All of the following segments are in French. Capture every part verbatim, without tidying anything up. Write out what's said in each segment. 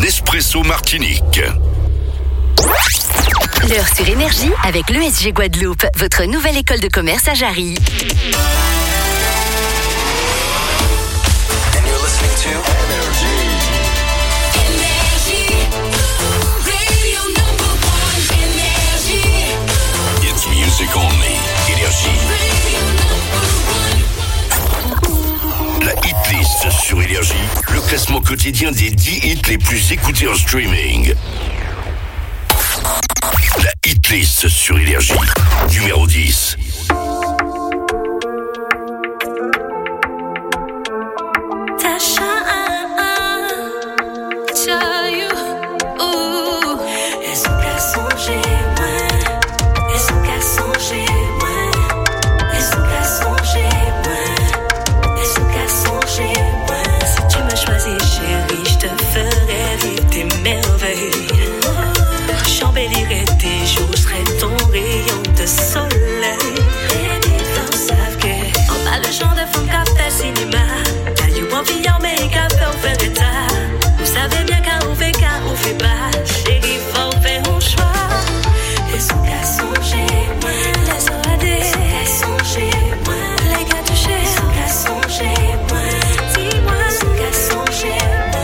Nespresso Martinique. L'heure sur Énergie avec l'E S G Guadeloupe, votre nouvelle école de commerce à Jarry. And you're listening to Energy. Energy. Radio number one. Energy. It's music only. Énergie. Radio number one. La hit list sur Énergie, le classement quotidien des dix hits les plus écoutés en streaming. La hit list sur Énergie, numéro dix. J'embellirai tes jours, je serai ton rayon de soleil. Et les femmes savent que on a le genre de femme qui fait cinéma. T'as eu envie en mais qu'à faire au fait d'état. Vous savez bien qu'à on fait qu'à on fait pas. Chérie, faut faire un choix. Et son gars songer, moi, les oradés. Son gars songer, moi, les gars touchés. Son gars songer, moi, dis-moi, son gars songer, moi.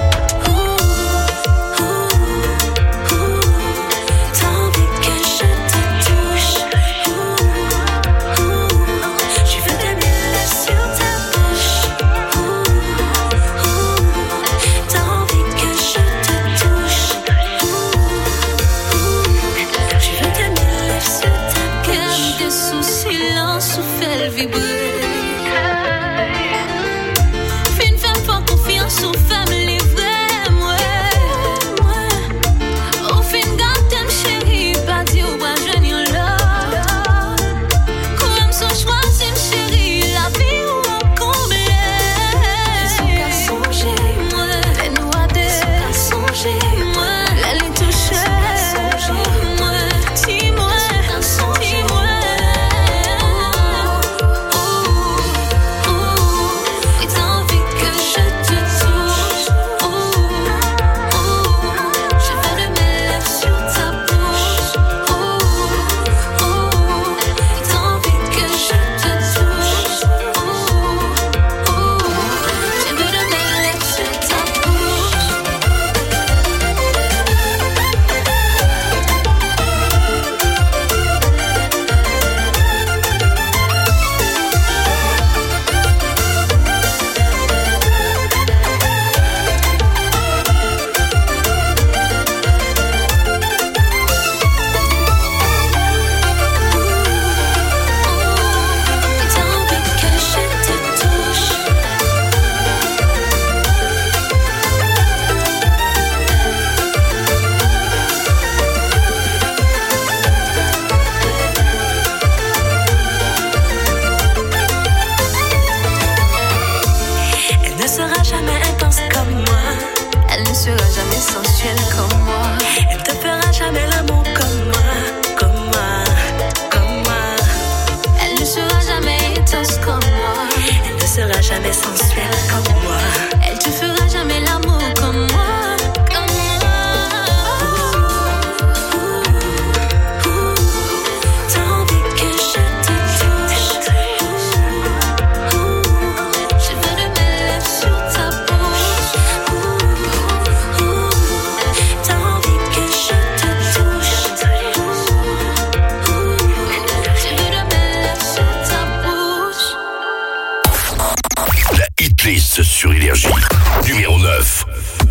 Sur Énergie, numéro neuf.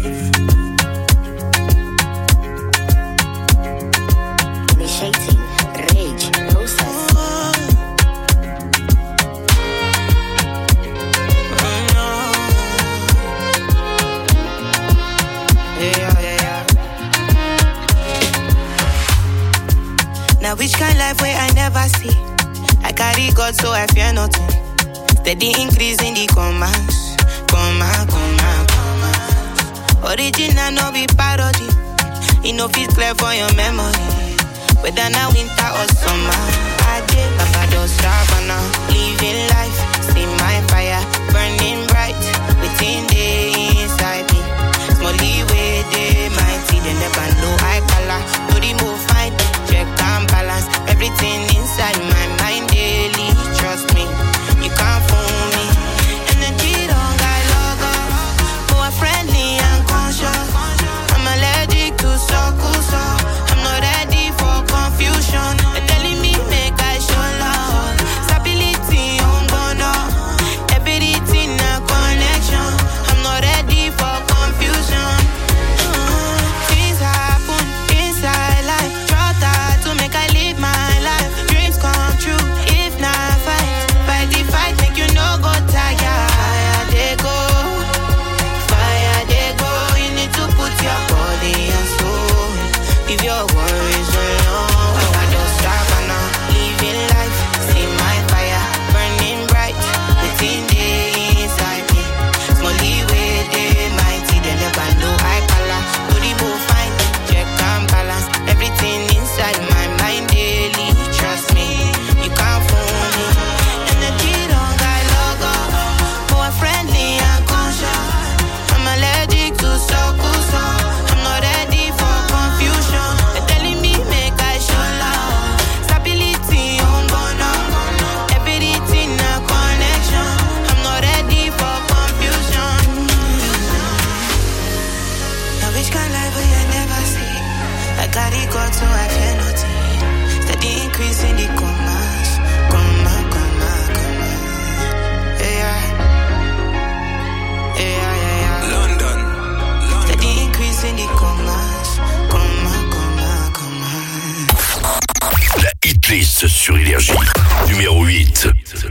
Now which kind life where I never see? I carry God so I fear nothing. Steady increase in the commas. Comma, comma, comma. Original no be parody. It no fit clear for your memory. Whether now winter or summer. I did Barbados, Savannah. Living life, see my fire burning bright within the inside me. Small leeway, sur Énergie. Numéro huit.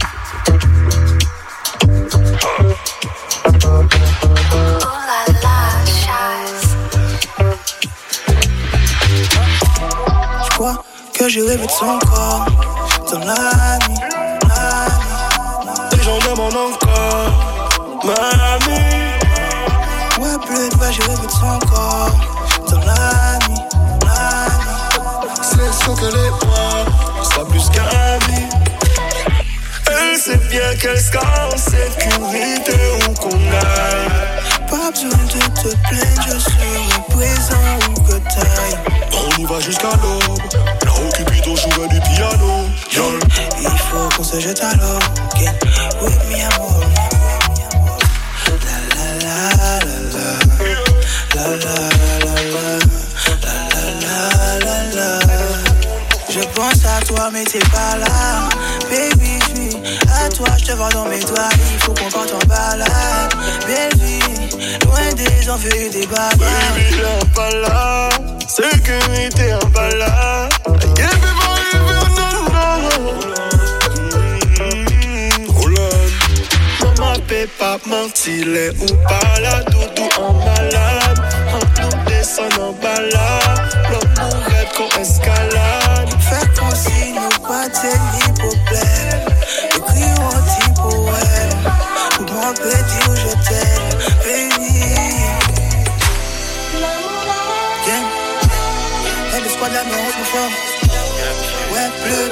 Je crois que j'ai rêvé de son corps dans la nuit, la nuit. Les gens demandent encore, mamie. Ouais, plus bas, j'ai rêvé de son corps dans la nuit, la nuit. C'est sûr que les mois, ça plus qu'un vie. Elle sait bien qu'elle sera en sécurité où qu'on aille. Pas besoin de te plaindre, je serai présent où que t'ailles. On y va jusqu'à l'aube, là où Cupidon jouait du piano. Yo. Il faut qu'on se jette à l'eau, get with me amour. La la la la la la la la la la la. Je pense à toi mais t'es pas là, baby. Je suis à toi, je te vois dans mes doigts. Il faut qu'on parte en balade, belle vie, loin des envieux et des bagarres. Baby, viens pas là, sécurité en balade. Give me my Maman peut pas mentir, les ou pas là, doudou en malade. Entre nous descend en balade, l'homme nous qu'on escalade. Fais qu'on signe nous pas ni problème. Écris un petit poème, pour moi peut dire je t'aime, baby. Yeah. Elle est squad là, mais on se forme. Ouais, bleu.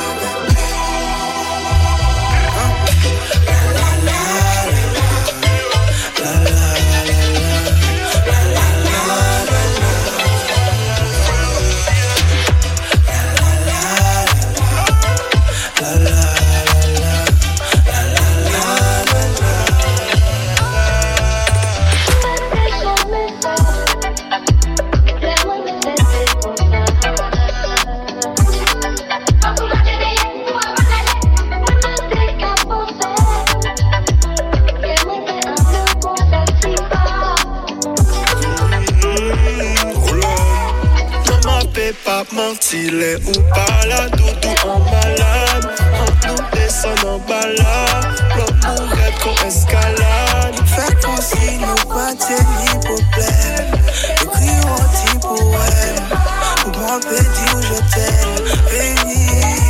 Mentir les ou pas là, doudou en malade. Entre nous descend en balade, l'homme nous rêve qu'on escalade. Fais qu'on signe nous pas ni problème. Écris un petit poème, pour moi peut dire je t'aime, baby.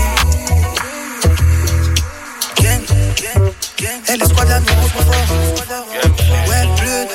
Gang, gang, gang. Elle est squad là, nous on se fort. Ouais, bleu.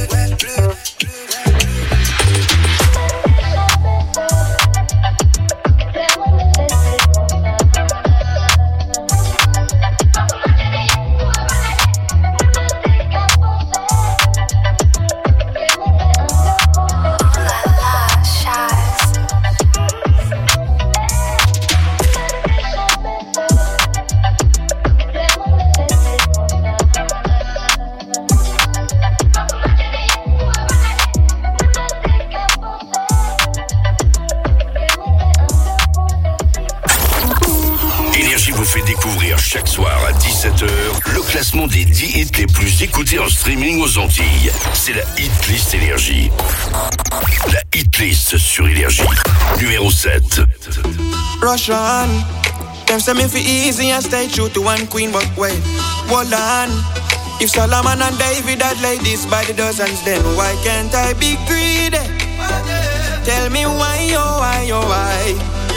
Chaque soir à dix-sept heures, le classement des dix hits les plus écoutés en streaming aux Antilles. C'est la Hit List Énergie. La Hit List sur Énergie. Numéro sept. Russian. Them say me fi easy and stay true to one queen, but wait, hold on. If Solomon and David had ladies by the dozens, then why can't I be greedy? Tell me why, oh why, oh why?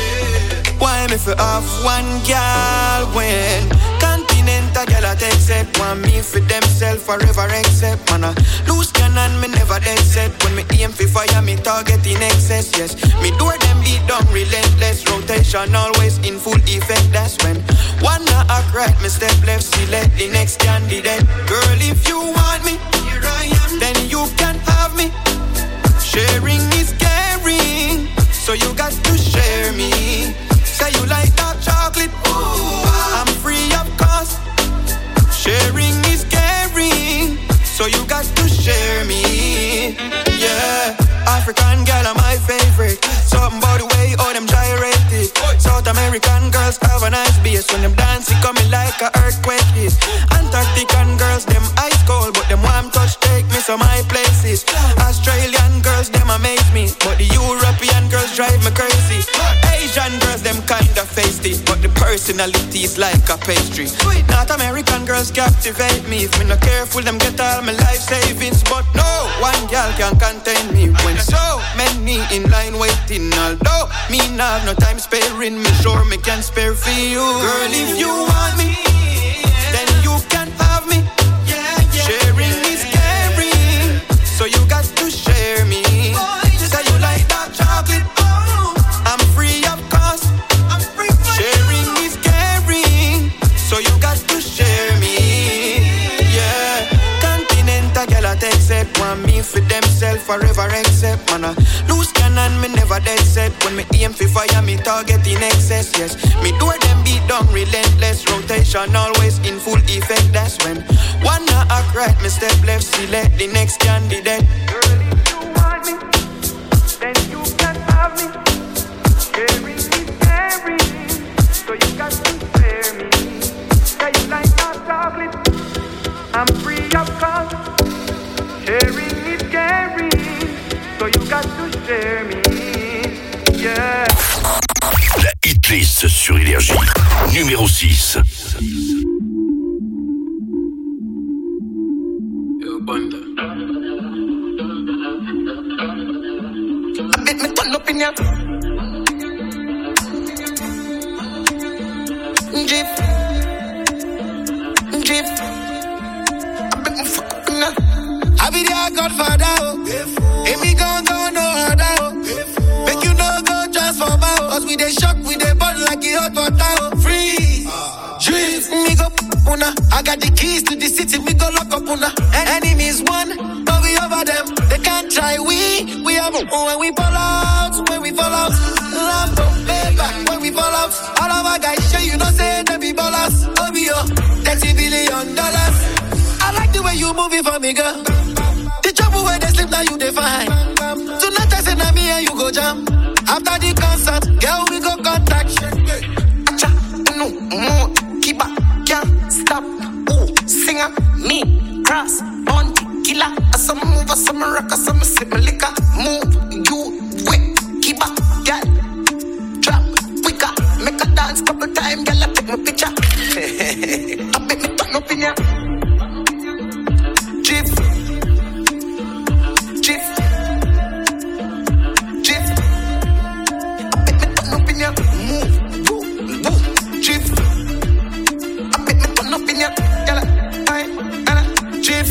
Why me fi off one girl when Continental girl I take set want me for themself forever except man a loose cannon me never dead set when me aim fi fire me target in excess yes me door them beat down relentless rotation always in full effect that's when one a act right me step left select the next candidate girl if you want me here I am then you can have me sharing is caring so you got to share me. Say you like dark chocolate, ooh, I'm free of cost. Sharing is caring, so you got to share me. Yeah, African girl are my favorite. Something about the way all them gyrated. South American girls have a nice bass when them dance it coming like a earthquake hit. Antarctican girls them ice cold, but them warm touch take me to my places. Australian girls them amaze me, but the European girls drive me crazy. Asian girls them kinda feisty, but personality is like a pastry. North American girls captivate me. If me not careful, them get all my life savings. But no, one girl can contain me. When so many in line waiting. Although me not have no time sparing, me sure me can spare for you. Girl, if you want me, then you can have me. Sharing is caring, so you got to share me. Say you like dark chocolate, I'm free of cost. Sharing is caring, so you got to share me. Yeah, continental girl I take set, want me for themself forever except man a loose cannon, me never dead set. When me aim for fire, me target in excess. Yes, me do them beat down relentless. Rotation always in full effect. That's when one not act right, me step left, select the next candidate. Girl, if you want me, then you can have me. Sharing is caring, so you got to spare me. Say you like dark chocolate, I'm free of cost. Sharing is caring, so you got to share me. Yeah. La hitlist sur Énergie, numéro six. Make me turn up in ya. Jeep, Jeep. I make me fuck up in ya. I be their godfather, oh. If me gon' go no harder, oh. Make you no go transform out. Cause we dey shock, we dey burn like the hot water, oh. Free, Jeep. Me go una. I got the keys to the city, me go lock up una. Enemies one, but we over them. They can't try, we, we have when we fall out, when we fall out. Love don't pay back when we fall out. All of our guys show you know say they be ballers. O B O, thirty billion dollars. I like the way you move it for me, girl. The trouble where they sleep now you define. Tonight I say na me and you go jam. After the concert, girl we go contact. Acha, no more, keep back, can't stop. Ooh, singer, me, cross, on killer. Some move, some rock, some sip my liquor. Move, you wait, keep back, girl. Drop, quicker, make a dance couple times, girl. I take my picture. I make me turn up in ya. Jeep, Jeep, Jeep. I make me turn up in ya. Move, woo, woo, Jeep. I make me turn up in ya, girl. I, I, Jeep.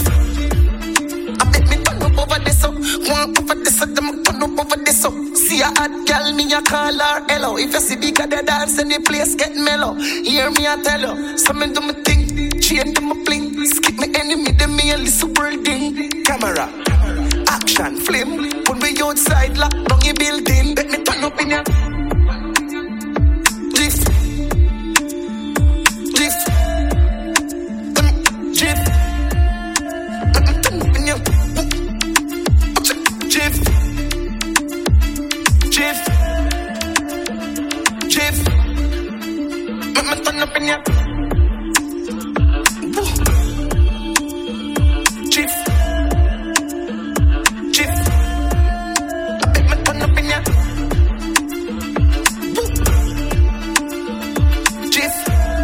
Over this up, one over this up, them turn up over this up. See a hot girl, me a call her hello. If you see bigger the dance and the place get mellow, hear me I tell you. So me do me thing, chain do me bling. Skip me enemy, them me a little world thing. Camera, action, flame. Put me outside, lock down your building. Let me turn up in ya. Drift, drift, drift. Let me turn up in ya. Jeff, Jeff, Jeff. Let me turn up in ya. Jeff, Jeff. Let me turn up in ya. Jeff,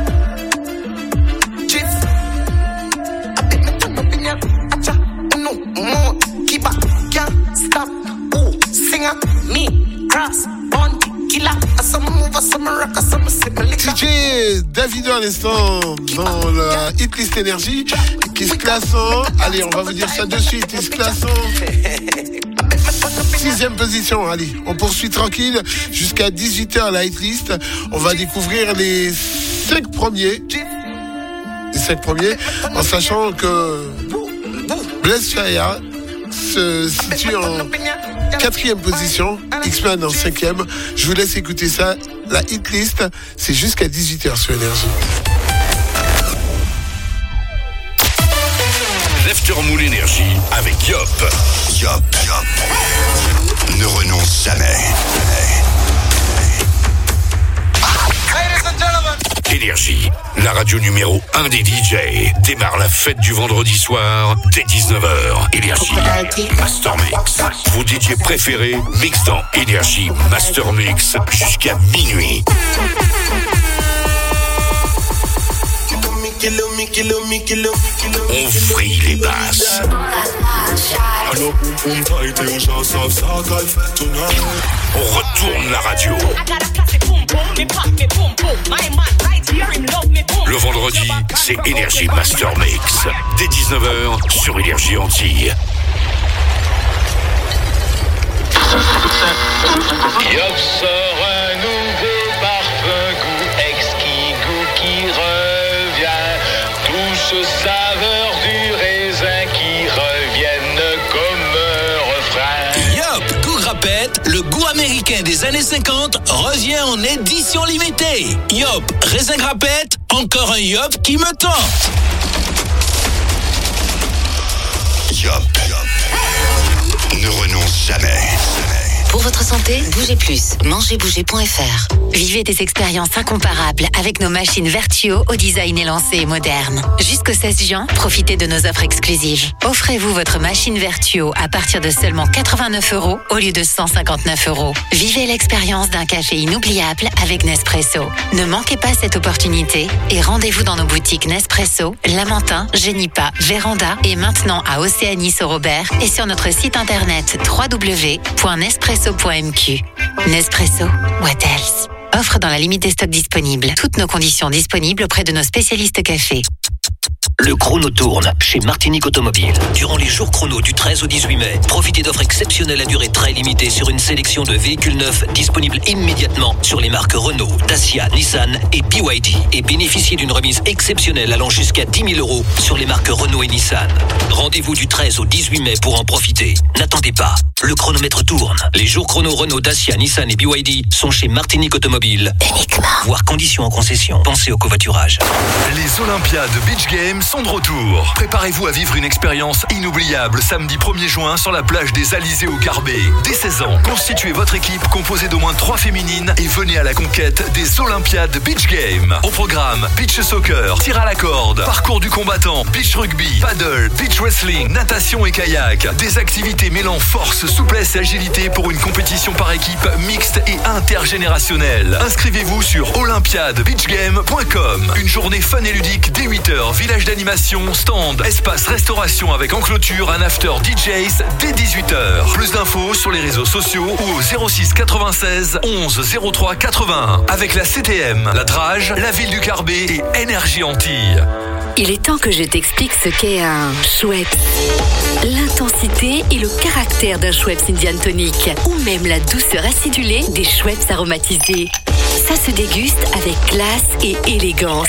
Jeff. Let me turn up in ya. Acha, no more, keep back, can't stop. Ooh, singer, me, cross, on killer. Some move, some rock, some sip liquor. D J Davido à l'instant dans la hitlist Énergie qui se classe en, allez on va vous dire ça de suite, il se classe en sixième position. Allez, on poursuit tranquille jusqu'à dix-huit heures la hitlist. On va découvrir les cinq premiers, les cinq premiers, en sachant que Bless Fire se situe en quatrième position, X-Man en cinquième. Je vous laisse écouter ça. La hitlist, c'est jusqu'à dix-huit heures sur Énergie. L'Aftermoon Énergie avec Yop. Yop, Yop. Ne renonce jamais. Énergie, la radio numéro un des D J, démarre la fête du vendredi soir dès dix-neuf heures. Énergie Master Mix. Vos D J préférés mix dans Énergie Master Mix jusqu'à minuit. On vrille les basses. On retourne la radio. Le vendredi, c'est Énergie Master Mix. Dès dix-neuf heures sur Énergie Antilles. Yop sort un nouveau parfum goût exquis, goût qui revient. Douce saveur du raisin qui reviennent comme un refrain. Yop, goût grappette, le goût américain des années cinquante revient en édition limitée. Yop, raisin grappette, encore un Yop qui me tente. Yop, Yop, ne renonce jamais. Pour votre santé, bougez plus. mangez bouger point f r. Vivez des expériences incomparables avec nos machines Vertuo au design élancé et moderne. Jusqu'au seize juin, profitez de nos offres exclusives. Offrez-vous votre machine Vertuo à partir de seulement quatre-vingt-neuf euros au lieu de cent cinquante-neuf euros. Vivez l'expérience d'un café inoubliable avec Nespresso. Ne manquez pas cette opportunité et rendez-vous dans nos boutiques Nespresso, Lamentin, Génipa, Véranda et maintenant à Océanie-Saint-Robert et sur notre site internet w w w point nespresso point m q. Nespresso, what else? Offre dans la limite des stocks disponibles. Toutes nos conditions disponibles auprès de nos spécialistes café. Le chrono tourne chez Martinique Automobile. Durant les jours chrono du treize au dix-huit mai, profitez d'offres exceptionnelles à durée très limitée sur une sélection de véhicules neufs disponibles immédiatement sur les marques Renault, Dacia, Nissan et B Y D et bénéficiez d'une remise exceptionnelle allant jusqu'à dix mille euros sur les marques Renault et Nissan. Rendez-vous du treize au dix-huit mai pour en profiter. N'attendez pas, le chronomètre tourne. Les jours chrono Renault, Dacia, Nissan et B Y D sont chez Martinique Automobile. Uniquement. Voir conditions en concession. Pensez au covoiturage. Les Olympiades Beach Games sont de retour. Préparez-vous à vivre une expérience inoubliable samedi premier juin sur la plage des Alizés au Carbet. Dès seize ans, constituez votre équipe composée d'au moins trois féminines et venez à la conquête des Olympiades Beach Games. Au programme, beach soccer, tir à la corde, parcours du combattant, beach rugby, paddle, beach wrestling, natation et kayak. Des activités mêlant force, souplesse et agilité pour une compétition par équipe mixte et intergénérationnelle. Inscrivez-vous sur olympiade beach game point com. Une journée fun et ludique dès huit heures, village d'animation, stand, espace restauration avec en clôture un after D Js dès dix-huit heures. Plus d'infos sur les réseaux sociaux ou au zéro six quatre-vingt-seize onze zéro trois quatre-vingt-un. Avec la C T M, la Drage, la ville du Carbet et Énergie Antilles. Il est temps que je t'explique ce qu'est un Schweppes. L'intensité et le caractère d'un Schweppes Indian Tonic ou même la douceur acidulée des Schweppes aromatisés. Ça se déguste avec classe et élégance.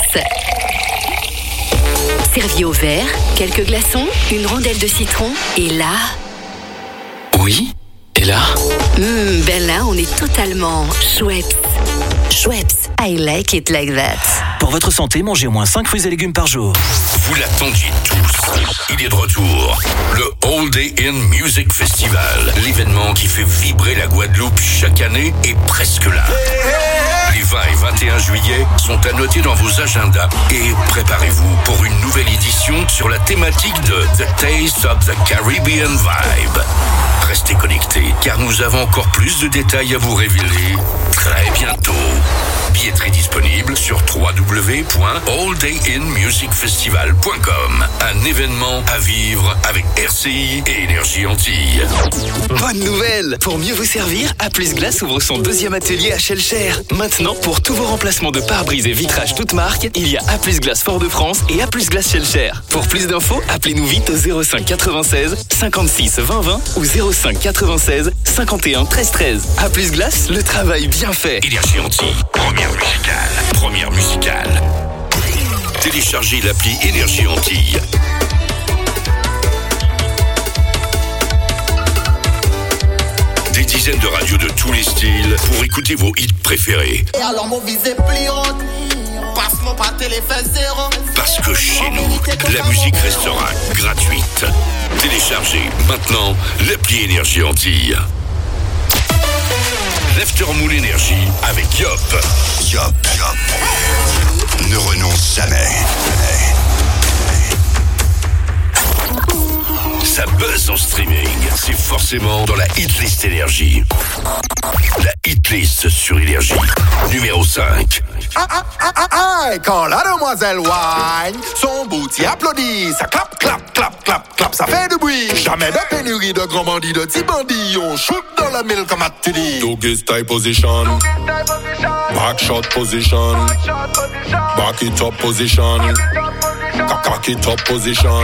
Servi au verre, quelques glaçons, une rondelle de citron et là... Oui, et là Mmh, ben là, on est totalement Schweppes. Schweppes, I like it like that. Pour votre santé, mangez au moins cinq fruits et légumes par jour. Vous l'attendiez tous. Il est de retour. Le All Day In Music Festival. L'événement qui fait vibrer la Guadeloupe chaque année est presque là. Les vingt et vingt et un juillet sont à noter dans vos agendas et préparez-vous pour une nouvelle édition sur la thématique de The Taste of the Caribbean Vibe. Restez connectés car nous avons encore plus de détails à vous révéler très bientôt. Billetterie disponible sur w w w point all day in music festival point com. Un événement à vivre avec R C I et Énergie Antilles. Bonne nouvelle! Pour mieux vous servir, A plus Glace ouvre son deuxième atelier à Shellcher. Maintenant, pour tous vos remplacements de pare-brise et vitrages toutes marques, il y a A plus Glace Fort-de-France et A plus Glace Shellcher. Pour plus d'infos, appelez-nous vite au zéro cinq quatre-vingt-seize cinquante-six vingt vingt ou zéro cinq quatre-vingt-seize cinquante et un treize treize. A plus Glace, le travail bien fait. Énergie Antilles, première musicale. Première musicale. Téléchargez l'appli Énergie Antilles. Des dizaines de radios de tous les styles pour écouter vos hits préférés. Et alors mon visée pliante, passe-moi par téléphone zéro. Parce que chez nous, la musique restera gratuite. Téléchargez maintenant l'appli Énergie Antilles. L'Aftermoon Énergie avec Yop. Yop, Yop. Ne renonce jamais. Ça buzz en streaming. C'est forcément dans la hitlist Énergie. La hitlist sur Énergie. Numéro cinq. Ah, ah, ah, ah, ah, quand la demoiselle wine, son booty applaudit, ça clap, clap, clap, clap, clap, ça fait du bruit. Jamais de pénurie de grands bandits, de petits bandits, on shoot dans la mille comme tu dis. Doggy style position, back shot position, back it up position, cock it up position.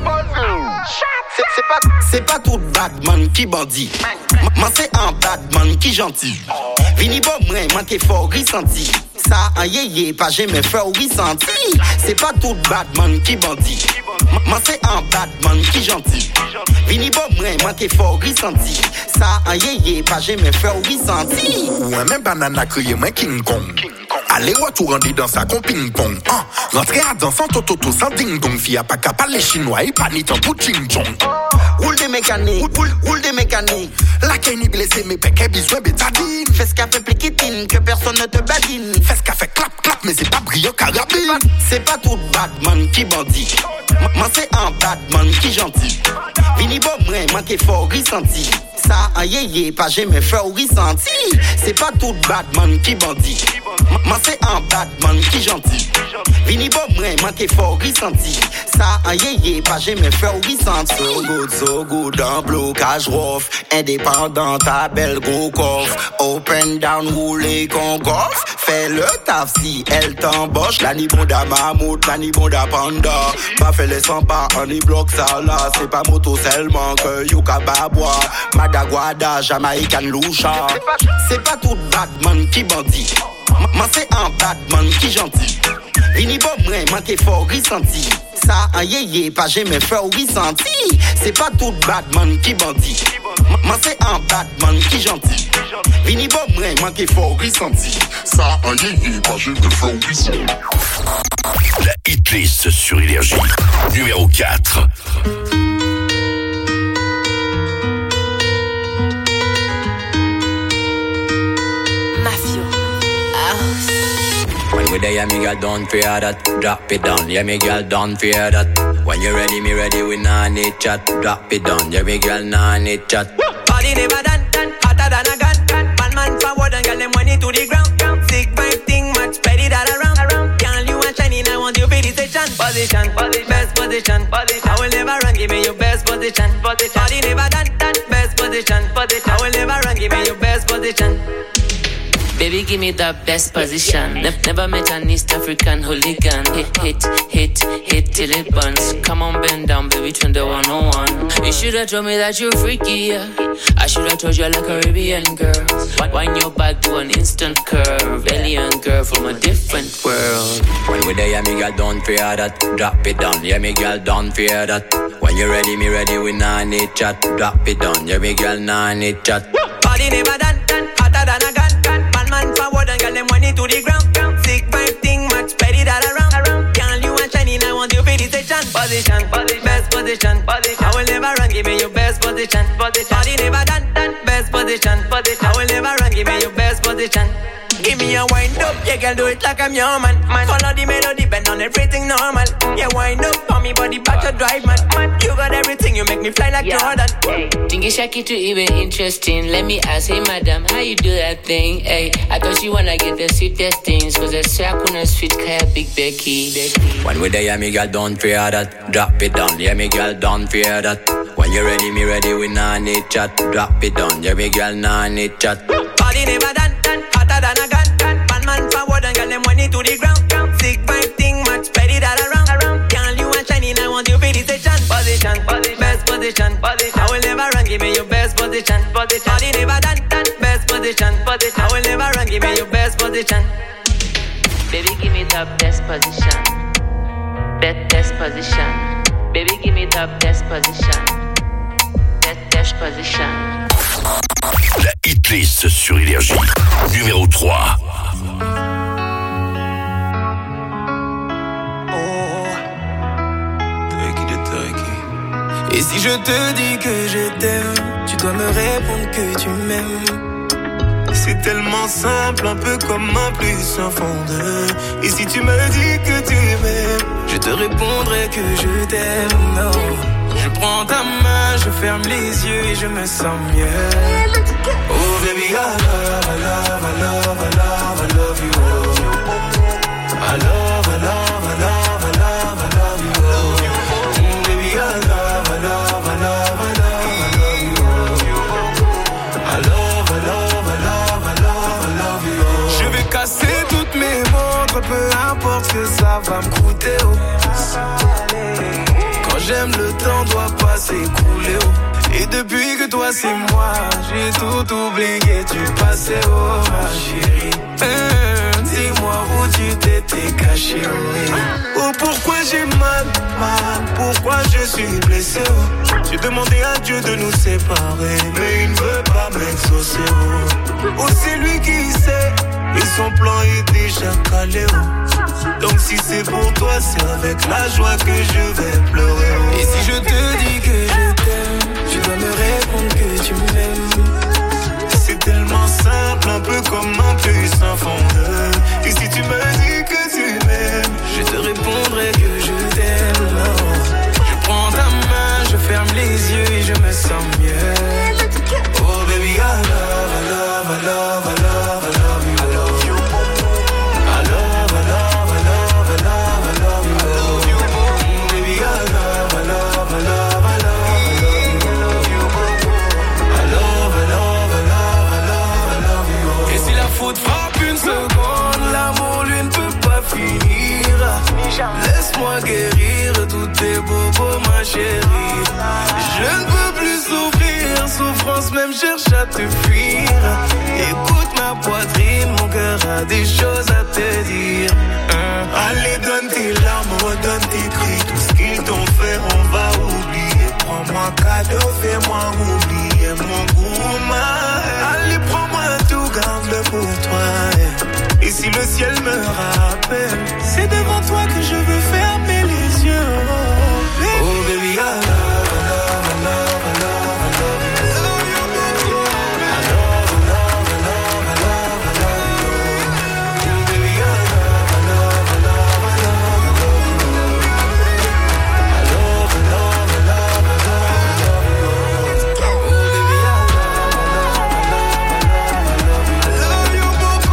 C'est, c'est pas, c'est pas tout badman qui bandit. Moi c'est un badman qui gentil. Vini bon moi, moi qui fort ressenti. Ça en yé pas jamais fait ressenti. C'est pas tout badman qui bandit. Moi c'est un badman qui gentil. Vini bon moi, moi qui fort ressenti. Ça en yé pas jamais fait ressenti. Ouais même banana crié moi King Kong. Allez retour rendu dans sa con ping pong. Ah, rentrer à danser sans toto sans ding dong. Fille a pas qu'à parler chinois et pas ni tant pour ching chong. Roule des mécaniques, roule, roule des mécaniques. La kenny blessé mais péké besoin bétadine. Fais ce qu'a fait pliquitine, que personne ne te badine. Fais ce qu'a fait clap clap mais c'est pas brillant carabine. C'est pas tout badman qui bandit. Moi c'est un badman qui gentil. Vini bon moi, moi qui fort ressenti. Ça en yé pas jamais fait ressenti. C'est pas tout badman qui bandit. Moi c'est un badman qui gentil. Vini bon moi, moi qui fort ressenti. Ça en yé pas jamais fait ressenti. So good, so good, un blocage rough. Indépendant, ta belle gros coffre. Open down, rouler con coffre. Fais le taf si elle t'embauche. La ni bon da mammouth, la ni bon da panda. Pas fait les cent pas, on y bloque ça là. C'est pas moto seulement que Yuka Babwa. Madaguada, Jamaican Loucha. C'est pas tout badman qui bandit. Moi c'est un badman qui gentil. Vini bon moi, moi qui fort ressenti. Ça en yé pas jamais fait ressenti. C'est pas tout badman qui bandit. Moi c'est un badman qui gentil. Vini bon moi, moi qui fort ressenti. Ça en yé pas jamais fait ressenti. La hitlist sur Énergie. Numéro quatre. When we there, yeah, me girl, don't fear that. Drop it down, yeah, me girl, don't fear that. When you ready, me ready, we nah need chat. Drop it down, yeah, me girl, nah need chat. Party never done, done, hotter than a gun. Man, man forward and girl, them money to the ground. Sick vibe thing, much spread it all around. Girl, you are shining, I want you for the station. Position, position, best position, position. I will never run, give me your best position. Party never done, done, best position, position. I will never run, give me your best position. Baby, give me the best position. Ne- never met an East African hooligan. Hit, hit, hit, hit till it burns. Come on, bend down, baby, turn the one oh one. You should've told me that you're freaky, yeah. I should've told you I like Caribbean girls. Wind your back to an instant curve. Alien girl from a different world. When we there, yeah, me girl, don't fear that. Drop it down, yeah, me girl, don't fear that. When you ready, me ready, we nah need chat. Drop it down, yeah, me girl, nah need chat. Party never done, done, hotter than a gun. Man, man forward and girl, them money to the ground. Sick vibe thing, much spread it all around. Girl, you are shining, I want you for the station. Position, position, best position, position. I will never run, give me your best position. Party never done, done, best position, position. I will never run, give me your best position. Give me a wind up, yeah, girl, do it like I'm your man. man. Follow the melody, bend on everything normal. Yeah, wind up, on me body back to drive, man. man. You got everything, you make me fly like yeah. Jordan. Hey, think it's shaky to even interesting. Let me ask, hey, madam, how you do that thing? Hey, I thought you wanna get the sweetest things. Cause I say I couldn't sweet kaya Big Becky. Becky. When we there, yeah, me girl, don't fear that. Drop it down, yeah, me girl, don't fear that. When you ready, me ready, we nah need chat. Drop it down, yeah, me girl, nah need chat. Party never done, done, hotter than a gun. Man, man forward and girl, them money to the ground. Sick vibe thing, much spread it all around. Girl, you are shining, I want you for the station. Position, position, best position, position. I will never run, give me your best position. Party never done, done, best position, position. I will never run, give me your best position. Baby, give me the best position. Best, best position. Baby, give me the best position. Best, best position. La hitlist sur Énergie. Numéro trois. Et si je te dis que je t'aime, tu dois me répondre que tu m'aimes. C'est tellement simple, un peu comme un plus un fond de. Et si tu me dis que tu m'aimes, je te répondrai que je t'aime. Oh. Je prends ta main, je ferme les yeux et je me sens mieux. Oh baby, I love, I love, I love, I love, I love you. I love, I love, I love, I love, I love you. Mm, baby, I love, I love, I love, I love, I love you. I love, I love, I love, I love, I love you. Je vais casser toutes mes montres, peu importe ce que ça va me coûter. Oh. Quand j'aime, le temps doit pas s'écouler. Oh. Et depuis que toi c'est moi, j'ai tout oublié du passé. Oh ma chérie, euh, dis-moi où tu t'étais caché. Oh, oh pourquoi j'ai mal, mal, pourquoi je suis blessé. Oh. J'ai demandé à Dieu de nous séparer, mais il ne veut pas m'exaucer. Oh, oh c'est lui qui sait, et son plan est déjà calé. Oh. Donc si c'est pour toi, c'est avec la joie que je vais pleurer. Oh. Et si je te dis que je t'aime, tu dois me répondre que tu m'aimes. C'est tellement simple, un peu comme un puissant fondeur. Et si tu me dis que tu m'aimes, je te répondrai que je t'aime. Non. Je prends ta main, je ferme les yeux et je me sens mieux. Oh baby, I love, I love, I love, I love, I love you. I love you. I love, I love, I love, I love, I love you. I love you. Mm, baby, I love, I love, I love, I love. Faute frappe une seconde, l'amour lui ne peut pas finir. Laisse-moi guérir tous tes bobos, ma chérie. Je ne peux plus souffrir, souffrance même cherche à te fuir. Écoute ma poitrine, mon cœur a des choses à te dire. hein. Allez, donne tes larmes, donne tes cris, tout ce qu'ils t'ont fait, on va oublier. Prends-moi cadeau, fais-moi oublier mon gourmand. Allez, prends-moi tout, garde-le pour toi. Et si le ciel me rappelle, c'est devant toi que je veux fermer les yeux. Oh baby, oh, baby I love, I love, I love, I love, I love you. I love, I love, I love, I love, I love you. Baby I love, I love, I love, I love, I love you. I love, I love, I love, I love, I love you. Oh baby I love, I love, I love, I love, I love you.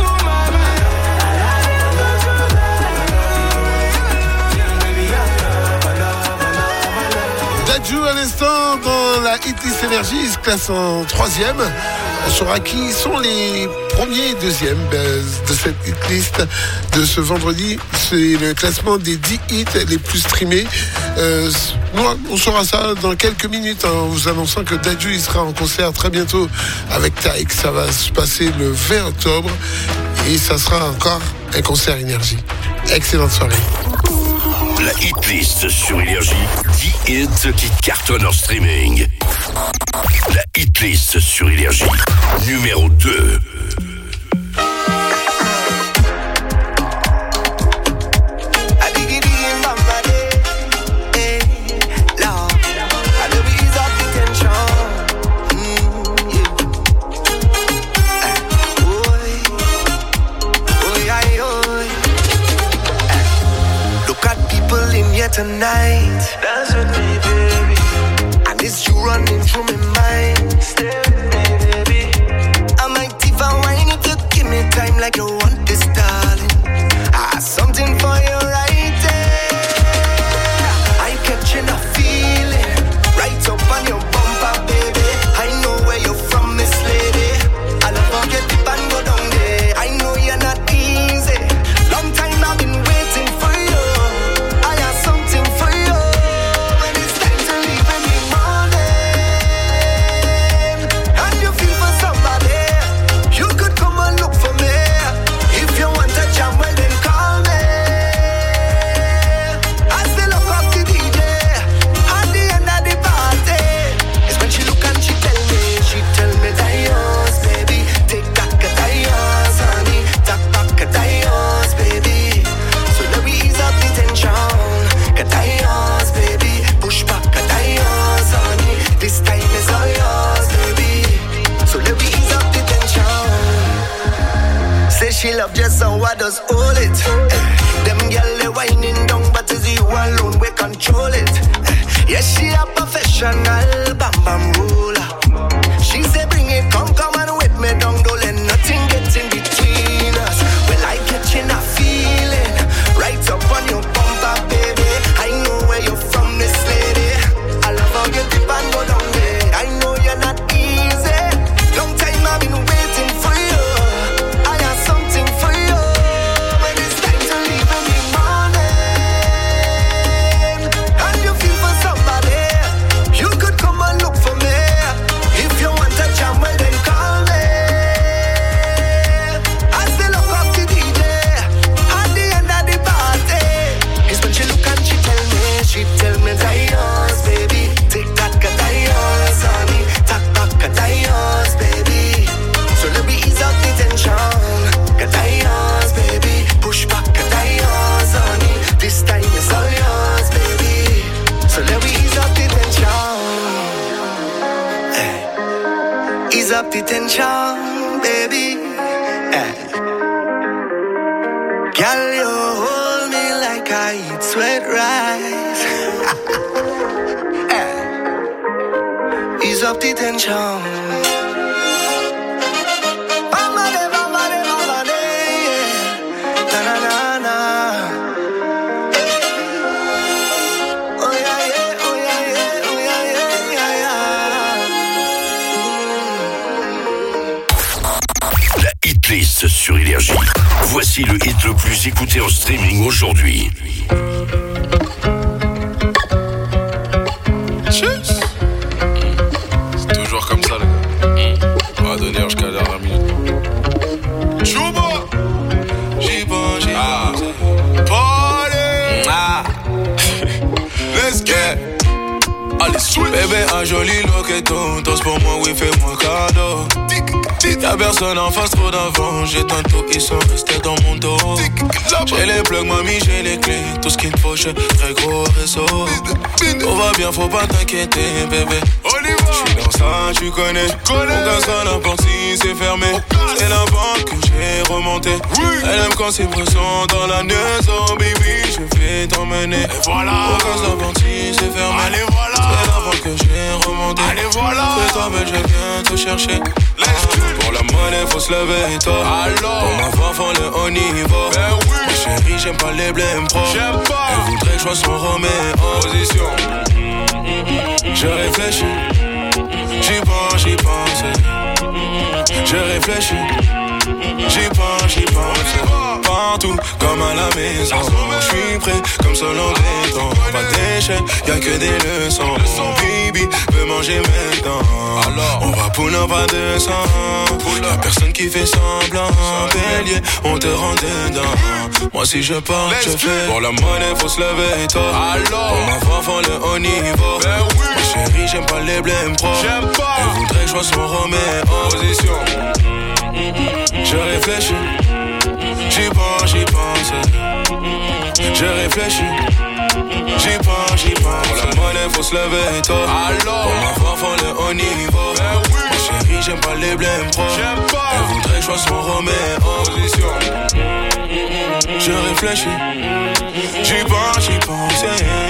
Dadju à l'instant dans la hitlist énergie, il se classe en troisième. On saura qui sont les premiers et deuxièmes de cette hitlist de ce vendredi. C'est le classement des dix hits les plus streamés. Euh, moi, on saura ça dans quelques minutes en vous annonçant que Dadju il sera en concert très bientôt avec Taïk. Ça va se passer le vingt octobre et ça sera encore un concert énergie. Excellente soirée. La hitlist sur Énergie, dix hits qui cartonnent en streaming. La hitlist sur Énergie, numéro deux. Tonight, dance with me, baby. And it's you running through my mind. Stay with me, baby. I might even whine if you give me time like you want this, darling. I have something for you right there. I catching a feeling right up on your bumper, baby. I know where you're from, Miss Lady. I'll forget the band go down there. I know you're not easy. Long time I've been waiting for you. She love just how I does hold it. Eh, them gyal they whining down, but it's you alone we control it. Eh, yes, she a professional. International bam bam ruler. She say bring it, come come and whip me down, don't let nothing get in between us. Well I catching a feeling right up on your bumper, baby. I know where you're from, this lady. I love how you dip and go down there. I know you're not easy. Long time I've been waiting for you. I have something for you. When it's time to leave in the morning and you feel for somebody, you could come and look for me. If you want a jam, well then call me. I still look up the D J at the end of the party. It's when she look and she tell me, she tell me that yours, baby. Take that, cause that yours, honey. Tack back, cause that yours, baby. So let me ease up the tension, cause that yours, baby. Push back, cause that yours, honey. This time is all yours, baby. So let me ease up the tension. Hey. Ease up the tension, baby. Hey. Girl, you hold me like I eat sweat rice. Hey. Ease up the tension. Mama de, mama de, mama de, yeah. Na na na na. Oh yeah yeah, oh yeah yeah, oh yeah yeah, yeah yeah. La hitlist sur Énergie. Voici le hit le plus écouté en streaming aujourd'hui. C'est toujours comme ça, les gars. On va donner jusqu'à la dernière minute. Chouba! J'y pense, j'y pense. Party! Ah! Let's get! Allez, switch! Bébé, un joli loqueton. Tous pour moi, oui, fais-moi cadeau. Y'a personne en face, trop d'avant. J'ai tantôt, ils sont restés dans mon dos. J'ai les plugs, mamie, j'ai les clés. Tout ce qu'il me faut, j'ai très gros réseau. Tout va bien, faut pas t'inquiéter, bébé. J'suis dans ça, tu connais. On casse à n'importe si c'est fermé. C'est la banque que j'ai remonté. Elle aime quand c'est présent dans la maison, baby. Je vais t'emmener. Voilà. On casse n'importe si c'est fermé. Allez, voilà. C'est la banque que j'ai remonté. Allez, voilà. Fais-toi belle, je viens te chercher. Pour la monnaie, faut se lever tôt. Pour ma voix, faut le haut niveau. Ben oui. Ma chérie, j'aime pas les blèmes pro. J'aime pas. Elle voudrait que je sois son Roméo. Position. Je réfléchis. J'y pense, j'y pense. Je réfléchis. J'y pense, j'y pense. Partout, comme à la maison. J'suis prêt, comme selon des temps. Pas d'échec, y'a que des leçons. Baby, veut manger maintenant. Alors, on va pour ne pas de sang. Y'a personne qui fait semblant. Bélier, on te rend dedans. Moi si je pars, je fais. Pour la monnaie, faut se lever tôt. Alors, pour ma voix, faut le haut niveau. Ben oui. Ma chérie, j'aime pas les blèmes pro. J'aime pas. Elle voudrait que je sois son Roméo. Position. Je réfléchis. J'y pense, j'y pense. Je réfléchis. J'y pense, j'y pense. Pour la monnaie, faut se lever tôt. Alors, pour ma voix, faut le haut niveau. Ben oui. Ma chérie, j'aime pas les blèmes pro. J'aime pas. Elle voudrait que je sois son Roméo. Position. Je réfléchis. J'y pense, j'y pense.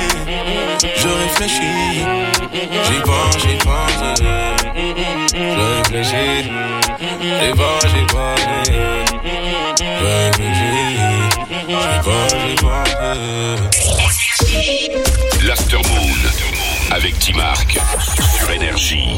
Je réfléchis. J'y pense, j'y pense. Je réfléchis. J'y pense, j'y pense. Je réfléchis. J'y pense, j'y pense. L'Aftermoon avec T-Mark sur Énergie.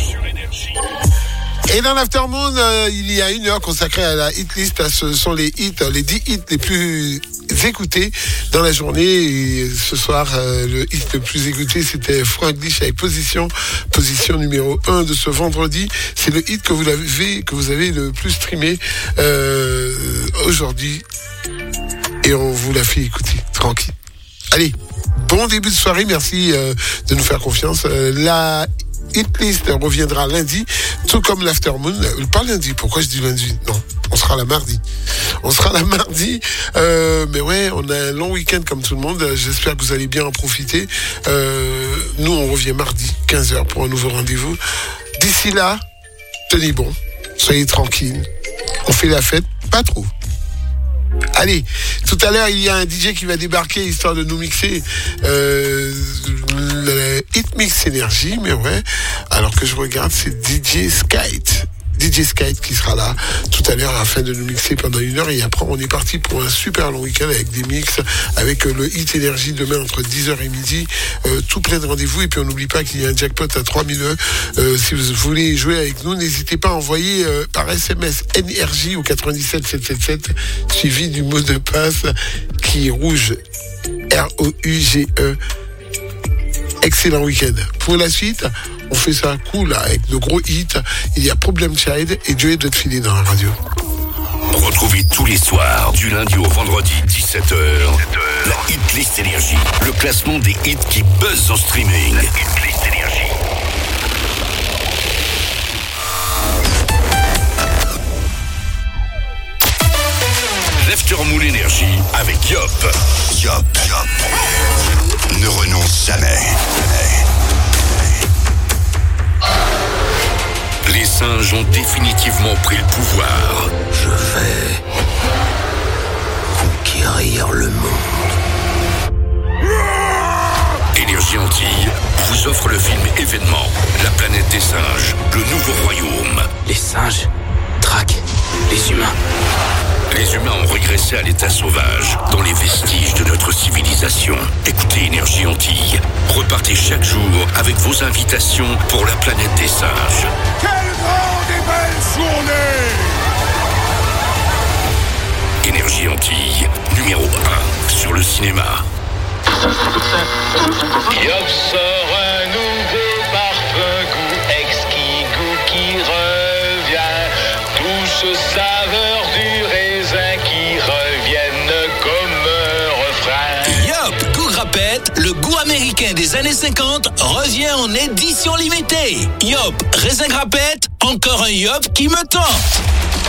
Et dans l'Aftermoon, euh, il y a une heure consacrée à la hitlist. Ce sont les hits, les dix hits les plus écoutés dans la journée. Et ce soir, euh, le hit le plus écouté, c'était Franglish avec Position. Position numéro un de ce vendredi. C'est le hit que vous avez, que vous avez le plus streamé euh, aujourd'hui. Et on vous l'a fait écouter, tranquille. Allez, bon début de soirée. Merci euh, de nous faire confiance. Euh, la Hitlist reviendra lundi, tout comme l'Aftermoon. Pas lundi, pourquoi je dis lundi? Non, on sera là mardi. On sera là mardi. Euh, mais ouais, on a un long week-end comme tout le monde. J'espère que vous allez bien en profiter. Euh, nous, on revient mardi, quinze heures, pour un nouveau rendez-vous. D'ici là, tenez bon, soyez tranquilles. On fait la fête, pas trop. Allez, tout à l'heure, il y a un D J qui va débarquer, histoire de nous mixer euh, le hit Mix Énergie, mais ouais, alors que je regarde, c'est D J Skite. D J Skite qui sera là tout à l'heure afin de nous mixer pendant une heure, et après on est parti pour un super long week-end avec des mix, avec euh, le Hit Énergie demain entre dix heures et midi, euh, tout plein de rendez-vous, et puis on n'oublie pas qu'il y a un jackpot à trois mille euros. Euh, si vous voulez jouer avec nous, n'hésitez pas à envoyer euh, par S M S N R J au quatre-vingt-dix-sept sept cent soixante-dix-sept suivi du mot de passe qui est rouge, R O U G E. Excellent week-end. Pour la suite, on fait ça cool avec de gros hits. Il y a Problem Child et Joey de te filer dans la radio. Retrouvez tous les soirs, du lundi au vendredi, dix-sept heures, la Hit List Énergie, le classement des hits qui buzzent en streaming. La Hit List Énergie. L'Aftermoon Énergie avec Yop. Yop, Yop. Ne renonce jamais. Les singes ont définitivement pris le pouvoir. Je vais conquérir le monde. Énergie Antilles vous offre le film événement La planète des singes, le nouveau royaume. Les singes traquent les humains. Les humains ont régressé à l'état sauvage, dans les vestiges de notre civilisation. Écoutez Énergie Antilles. Repartez chaque jour avec vos invitations pour la planète des singes. Quelle grande et belle journée! Énergie Antilles, numéro un sur le cinéma. Yop sort un nouveau parfum goût exquis, goût qui revient. Douce saveur du raisin qui reviennent comme un refrain. Yop, goût grappette, le goût américain des années cinquante revient en édition limitée. Yop, raisin grappette, encore un Yop qui me tente.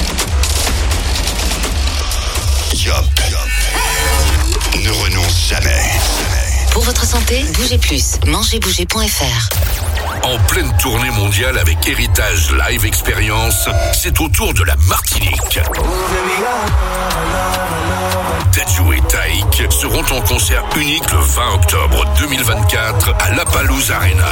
Yop, Yop. Ne renonce jamais. Pour votre santé, bougez plus. mangez bouger point F R. En pleine tournée mondiale avec Héritage Live Experience, c'est au tour de la Martinique. Dadju et Taïk seront en concert unique le vingt octobre deux mille vingt-quatre à La Palouse Arena.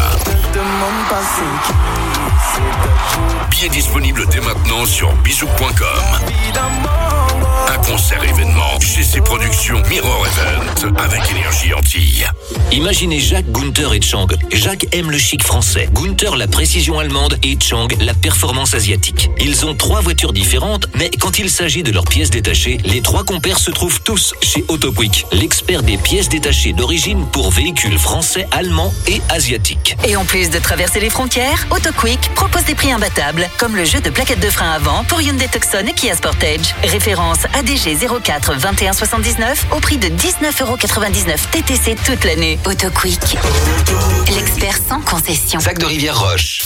Billets disponibles dès maintenant sur bisou point com. Un concert événement chez ses productions Mirror Event avec Énergie Antilles. Imaginez Jacques, Gunther et Chang. Jacques aime le chic français, Gunther la précision allemande et Chang la performance asiatique. Ils ont trois voitures différentes, mais quand il s'agit de leurs pièces détachées, les trois compères se trouvent tous chez AutoQuick, l'expert des pièces détachées d'origine pour véhicules français, allemands et asiatiques. Et en plus de traverser les frontières, AutoQuick propose des prix imbattables, comme le jeu de plaquettes de frein avant pour Hyundai Tucson et Kia Sportage. Référence A D G zéro quatre vingt et un soixante-dix-neuf au prix de dix-neuf euros quatre-vingt-dix-neuf T T C toute l'année. AutoQuick, l'expert sans concession. Sac de Rivière-Roche.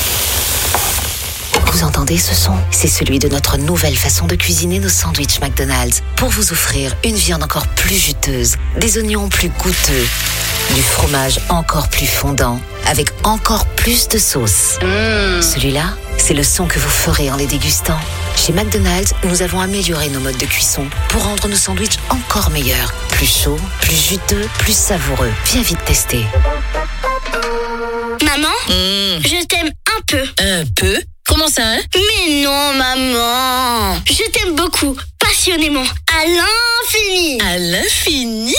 Vous entendez ce son? C'est celui de notre nouvelle façon de cuisiner nos sandwichs McDonald's pour vous offrir une viande encore plus juteuse, des oignons plus goûteux, du fromage encore plus fondant, avec encore plus de sauce. Mmh. Celui-là, c'est le son que vous ferez en les dégustant. Chez McDonald's, nous avons amélioré nos modes de cuisson pour rendre nos sandwichs encore meilleurs, plus chauds, plus juteux, plus savoureux. Viens vite tester. Maman, mmh. je t'aime un peu. Un peu? Comment ça, hein? Mais non, maman. Je t'aime beaucoup, passionnément, à l'infini. À l'infini?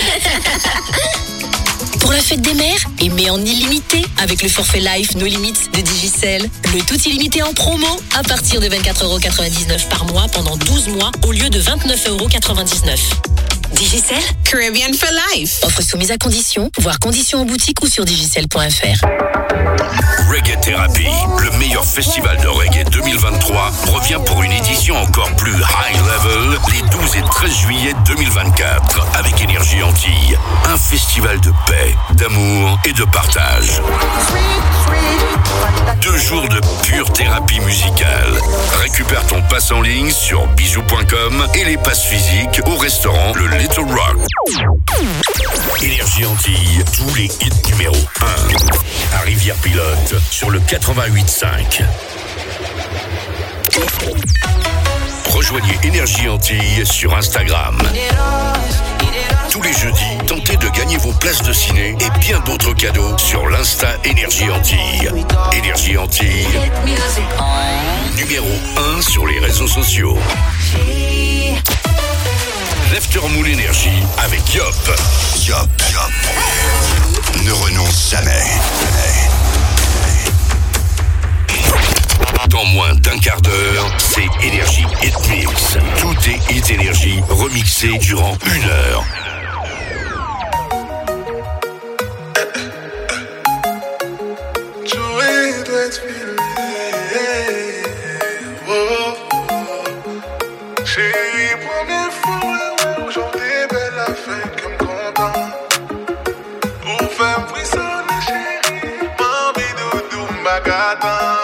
Pour la fête des mères, aimez en illimité avec le forfait Life No Limits de Digicel. Le tout illimité en promo à partir de vingt-quatre euros quatre-vingt-dix-neuf par mois pendant douze mois au lieu de vingt-neuf euros quatre-vingt-dix-neuf. Digicel, Caribbean for Life. Offre soumise à conditions, voir conditions en boutique ou sur digicel point F R. Reggae Therapy, le meilleur festival de reggae deux mille vingt-trois, revient pour une édition encore plus high level les douze et treize juillet deux mille vingt-quatre avec Énergie Antilles. Un festival de paix, d'amour et de partage. Deux jours de pure thérapie musicale. Récupère ton pass en ligne sur bisou point com et les passes physiques au restaurant Le Little Rock. Énergie Antilles, tous les hits numéro un. À Rivière-Pilote sur le quatre-vingt-huit cinq. Rejoignez Énergie Antilles sur Instagram. Tous les jeudis, tentez de gagner vos places de ciné et bien d'autres cadeaux sur l'Insta Énergie Antilles. Énergie Antilles, numéro un sur les réseaux sociaux. L'Aftermoon Énergie avec Yop. Yop, Yop. Ne renonce jamais. Dans moins d'un quart d'heure, c'est Énergie Hit Mix. Tout est Hit Énergie remixé durant une heure. Joey doit être filé. Oh. Chérie, première fois, aujourd'hui, belle affaire que me content. Ou faire frissonner, chérie, mamie doudou m'bagatan.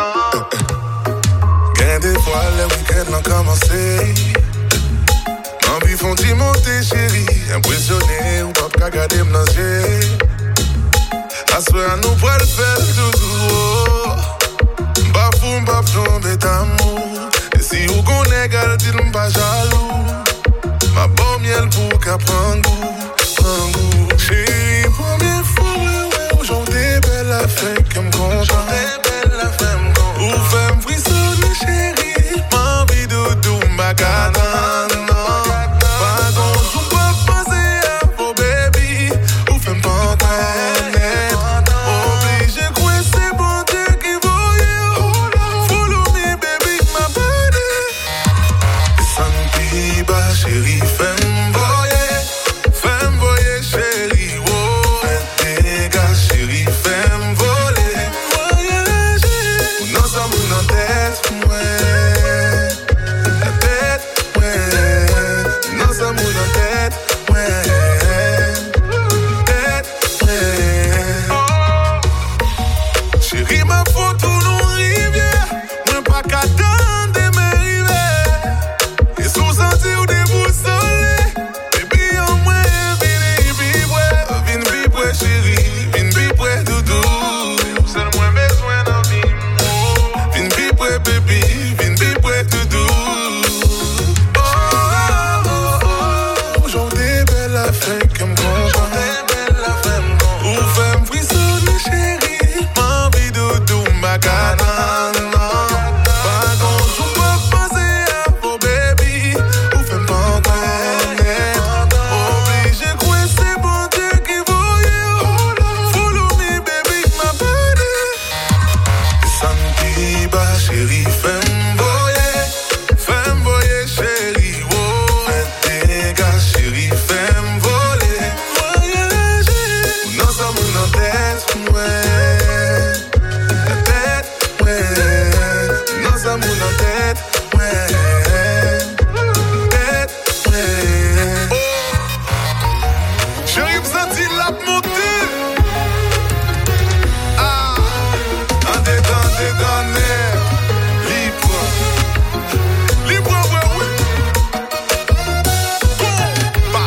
Des fois le week-end l'ont commencé. Envie font d'y monter chérie. Impressionné ou pas qu'à garder m'nager. Assoir nous pour le faire doudou. Bafou m'baf tomber d'amour. Et si vous connaissez gal dit m'pas jaloux. Ma bon miel pour qu'à prendre goût, prendre goût. Chérie première fois aujourd'hui belle affaire que m'content. Belle affaire m'content. Ou fait m'frisonner chérie, m'envie doudou m'bagatan. Pas gon' ou pas passer à vos baby, ou fait m'pantanet. Obligé quoi c'est bon Dieu qui voyait. Follow me baby, ma body. Santi ba chérie, fais m'voyer, fais m'voyer chérie, oh. Fais des gars chérie, fais m'voler, voyager. Non ça mou dans tête, ouais. La tête, ouais. Non ça mou dans tête, ouais. Tête, ouais. Chérie ma photo non rivière, moi pas qu'à attendre mes rivières. Et sous senti ou déboussolé, baby en moi vine vibrer, vine vibrer chérie, vine vibrer doudou. C'est le moins besoin dans vie. Vine vibrer baby, vine vibrer doudou. Oh oh oh oh, aujourd'hui belle affaire que m'content. Belle affaire m'content. Ou fait m'frisonner chérie, m'envie doudou m'bagatan. Pas gon' ou pas passer à vos baby, ou fait m'pantanet. Obligé quoi c'est bon Dieu qui voyait. Follow me baby, ma body. Santi ba chérie, fais m'voyer, fais m'voyer chérie, oh. Fais des gars chérie, fais m'voler, voyager. Non ça mou dans tête, ouais. La tête, ouais. Non ça mou dans tête, ouais. Tête, ouais. Oh. Chérie, vous sentez la montée. Ah, en dedans, dedans, nerf. Libre. Libre, ouais, oui. Combat.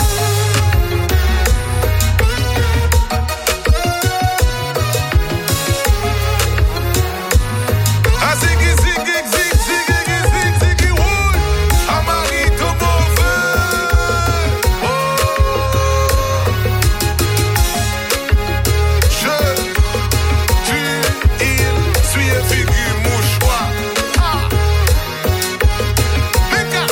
Ah, ziggy, ziggy, ziggy, ziggy, ziggy, ziggy, oui. Ah, Marie, ton mauvais. Oh. Je, tu, il, suis un figure mouchoir. Ah. Méga.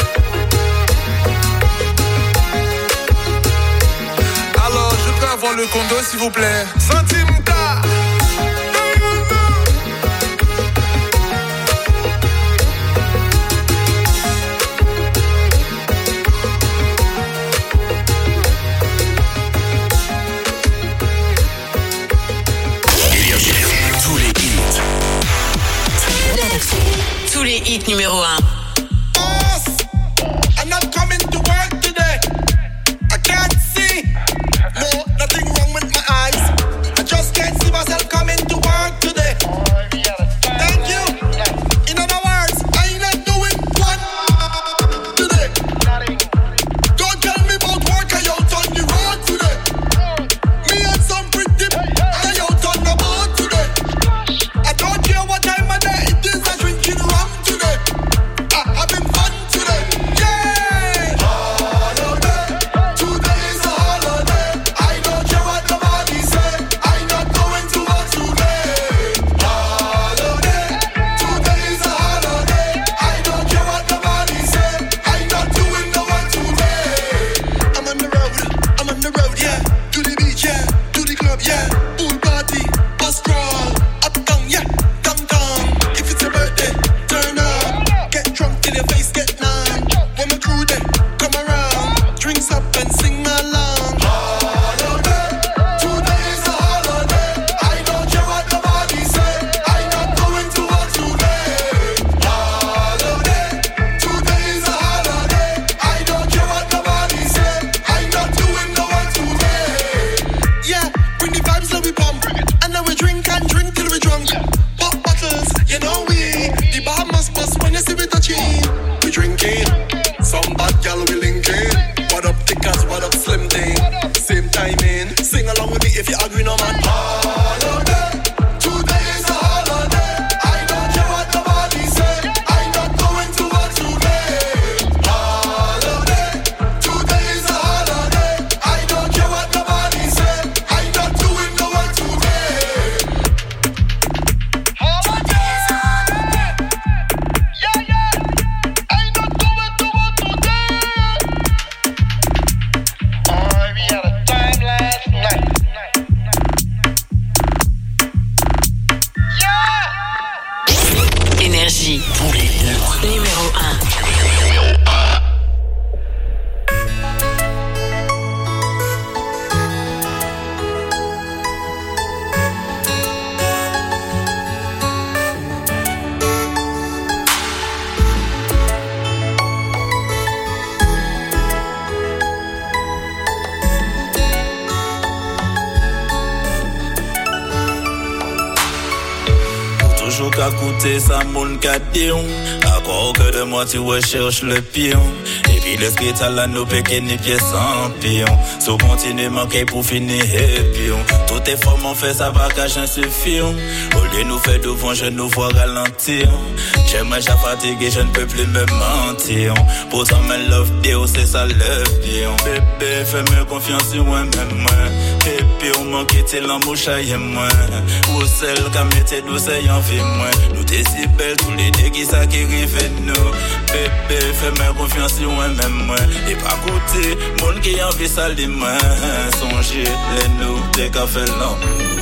Alors, je peux avoir le condo, s'il vous plaît. Centimeta. Énergie, tous les hits. Tous les hits numéro un. Boss, I'm not coming to work today. I can't see. No, nothing wrong with my eyes. I just can't see myself coming to work today. Thank you. In other words, I ain't not doing one today. Don't tell me about work, I out on the road today. Me and some pretty, I out on the boat today. I don't care what time of day it is, I'm drinking rum today. Ah. club, yeah. Pool party, bus crawl. Uptown, yeah, downtown. If it's a birthday, turn up. Get drunk till your face get numb. When my crew there, come around. Drinks up and sing along. Holiday, today is a holiday. I don't care what nobody say. I'm not going to work today. Holiday, today is a holiday. I don't care what nobody say. I'm not doing no work today. Yeah, bring the vibes that we pump. And now we drink and drink till we drunk. Pop bottles, you know we. The bar must bust when you see we touching. We drinking, some bad gal we linking. What up tickers, what up slim thing. Same timing, sing along with me if you agree no man. Holiday, today is a holiday. I don't care what nobody say. I'm not going to work today. Holiday, today is a holiday. I don't care what nobody say. I'm not doing no work today. Holiday is a holiday. Yeah, yeah. I'm not going to work today. Oh, we had a time last night. Énergie. Tous les hits. Numéro un. Toujours qu'à coûter ça mon cadeau. À croire que de moi tu recherches le pion. Et puis l'esprit à la nous péquines pièces en pion. Sous continue manquer pour finir et pion. Tout est fort m'en fait ça va cacher un suffisant. Au lieu nous faire devant je nous vois ralentir. J'aimerais j'ai fatigué je ne peux plus me mentir. Pourtant me love Dieu c'est ça le pion. Bébé fais-moi confiance sur moi-même moi. Et puis on manque t'es l'embouche à moi. Ou celle qui a mis douce et en vie moi. Nous t'es si belle tous les deux qui ça qui rive nous. Bébé fais-moi confiance sur moi-même moi. Et pas côté monde qui a envie ça les mains. Songer les nous des cafés là.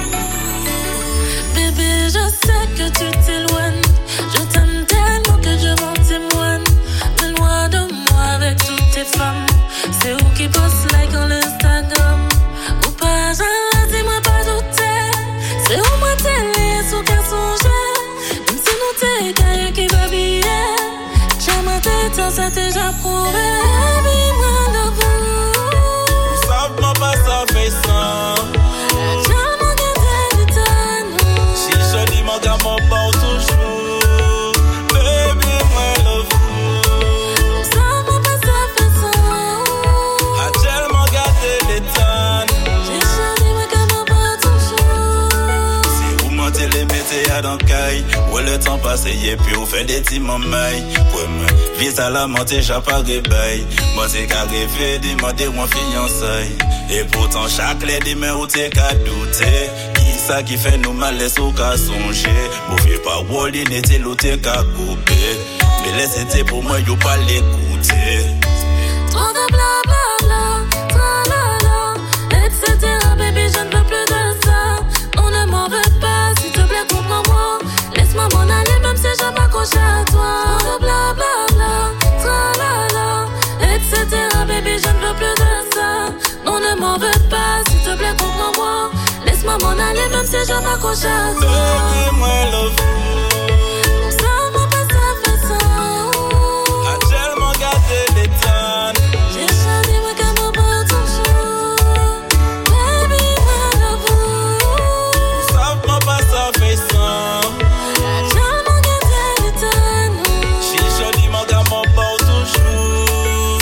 Bébé je sais que tu t'éloignes. Je t'aime tellement que je m'en témoigne. De loin de moi avec toutes tes femmes. C'est où qui poste like en Instagram. Ou pas jamais dis-moi pas douter. C'est où moi télé sous qu'à songer. Même si nous t'es carré qui va biller. J'aime à tes temps ça t'est déjà prouvé. Baby moi de vous. Savent-moi pas ça fait ça. J'aime à garder du temps. Si je dis mon gars mon bord toujours. Baby moi love you. Savent-moi pas ça fait ça. A tellement gardé les temps. J'ai choisi ma gamme mon bord toujours. Si vous mentez les mettez à dans caille. Ouais le temps passe et puis vous faites des petits mamailles. Pour moi vite à la mentée j'ai pas réveil. Moi c'est qu'à rêver demander mon fiançailles. Et pourtant chaque lady mais où t'es qu'à douter. Qui ça qui fait nous mal laisse au cas songer. Mauvais parole il n'était l'autre qu'à couper. Mais laissez pour moi you pas l'écouter. Trop de blablabla, tralala, et cetera. Baby je ne veux plus de ça. On ne m'en veut pas, s'il te plaît comprends-moi. Laisse-moi m'en aller même si je m'accroche à toi. Trop de blablabla, tralala, et cetera. Baby je ne veux plus de ça. On ne m'en veut pas, s'il te plaît comprends-moi. Laisse-moi m'en aller même si je m'accroche à toi. Baby moi love you. Savons pas ça fait ça. A tellement gardé les temps. J'ai choisi ma gamme au bord toujours. Baby moi love you. Savent-moi pas ça fait ça. Tellement gardé les temps. Si je dis mon gars mon bord toujours.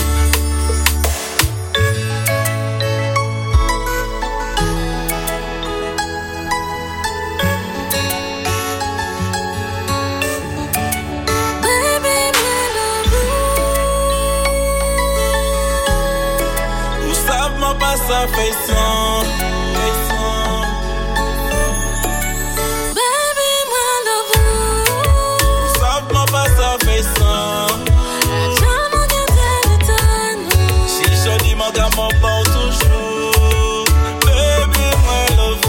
Pas ça fait son, fait son. Baby, moi love you. Savent-moi pas ça fait son. Tellement gardé les temps. Si je dis mon gars mon bord toujours. Baby, moi love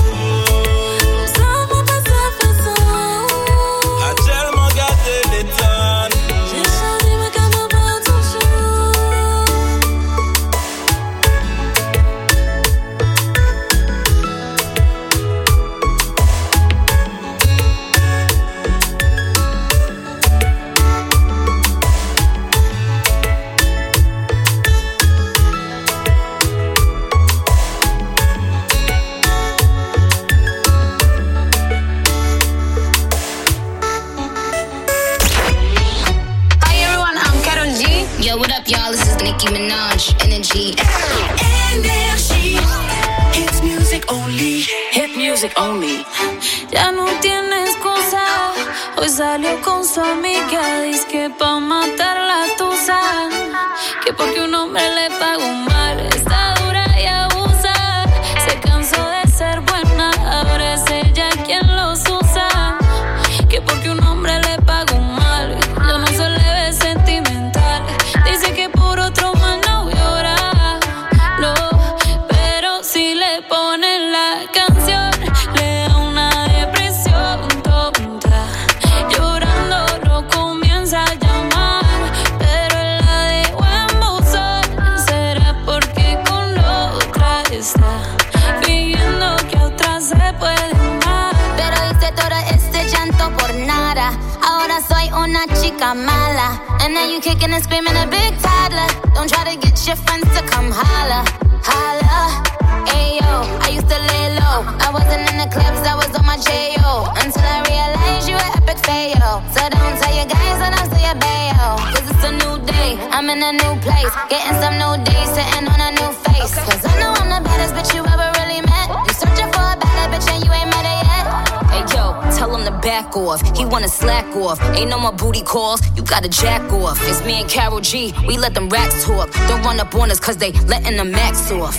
Énergie. Énergie. Hit music only. Hit music only. Ya no tiene excusa. Hoy salió con su amiga. Dice que pa' matar la tusa. Que porque un hombre le pagó mal. Está dura y abusa. Se cansó de ser buena. Ahora es ella quien los usa. Que porque un hombre le pagó mal. Ya no se le ve sentimental. Dice que por otro mal no llora. No, pero si le ponen la canción, le da una depresión tonta. Llorando lo comienza a llamar, pero él la dejó en buzón. ¿Será porque con la otra está fingiendo que a otra se puede amar? Pero hice todo este llanto por nada. Ahora soy una chica mala. And now you kicking and screaming a big toddler. Don't try to get your friends to come holla, holla. Ayo, I used to lay low. I wasn't in the clubs, I was on my J O. Until I realized you were epic fail. So don't tell your guys and I'll say your bayo. Cause it's a new day, I'm in a new place. Getting some new days, sitting on a new face. Cause I know I'm the baddest bitch you ever really met. You searching for a better bitch and you ain't met her yet. Hey yo, tell him to back off. He wanna slack off. Ain't no more booty calls, you gotta jack off. It's me and Karol G, we let them racks talk. Don't run up on us cause they letting the max off.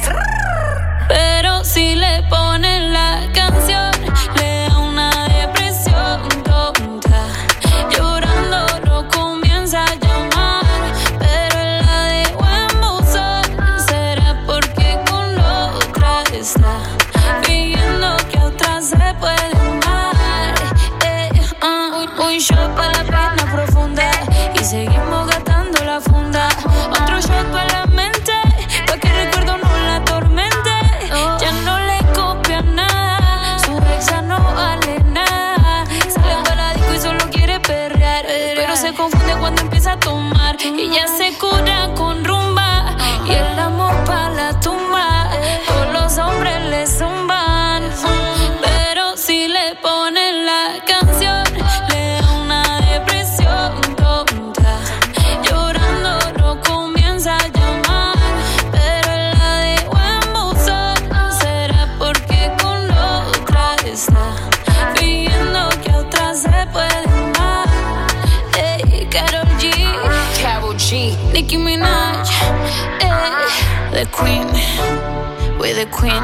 Pero si le ponen la canción, le da una depresión tonta. Llorando lo comienza a llamar, pero él la dejó en buzón. ¿Será porque con la otra está fingiendo que a otra se puede amar? Eh, uh, un shot para la pena profunda y seguimos gastando la funda. Otro shot para la mente, pa' que el recuerdo no la atormente. Ya no le copia nada, su exa no vale nada. Sale para la disco y solo quiere perrear, pero se confunde cuando empieza a tomar. Ella se cura con rumba y el amor pa' la tumba. Todos los hombres le zumban, pero si le ponen la canción, le da una depresión tonta. Llorando lo comienza a llamar, pero él la dejó en buzón. ¿Será porque con la otra está fingiendo que a otra se puede amar? Ey, Karol G, Karol G, Nicki Minaj, ey, the queen, we're the queen.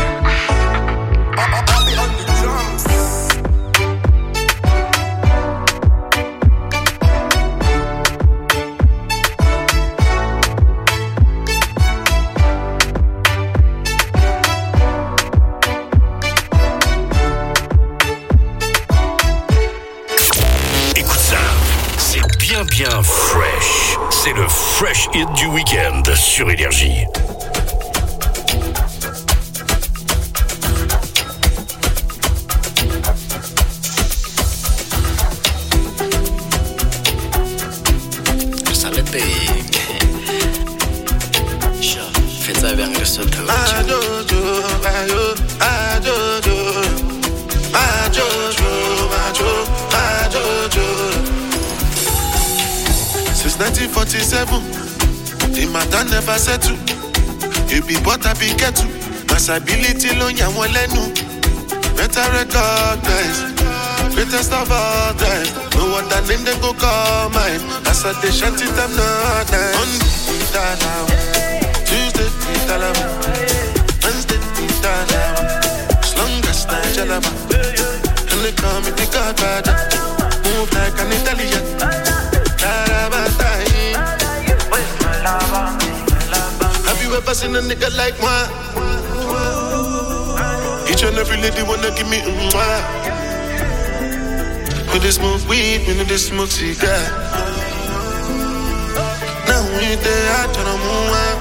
Écoute ça, c'est bien bien fresh. C'est le fresh hit du week-end sur Énergie. Since nineteen forty-seven, the matter never settle. You be what I be get to. Masability lo ya won lenu. Better recognize, greatest of all time. No other name they go call mine. As I dey shanty them not nice. Monday, Dada, Tuesday, Dada, Wednesday, Dada. As long as I jalaba, and they call me the Godfather. Move like an Italian. Have you ever seen a nigga like mine? Each and every lady wanna give me a mwah. When they smoke weed, when they smoke cigar. Now we there, I turn on mwah.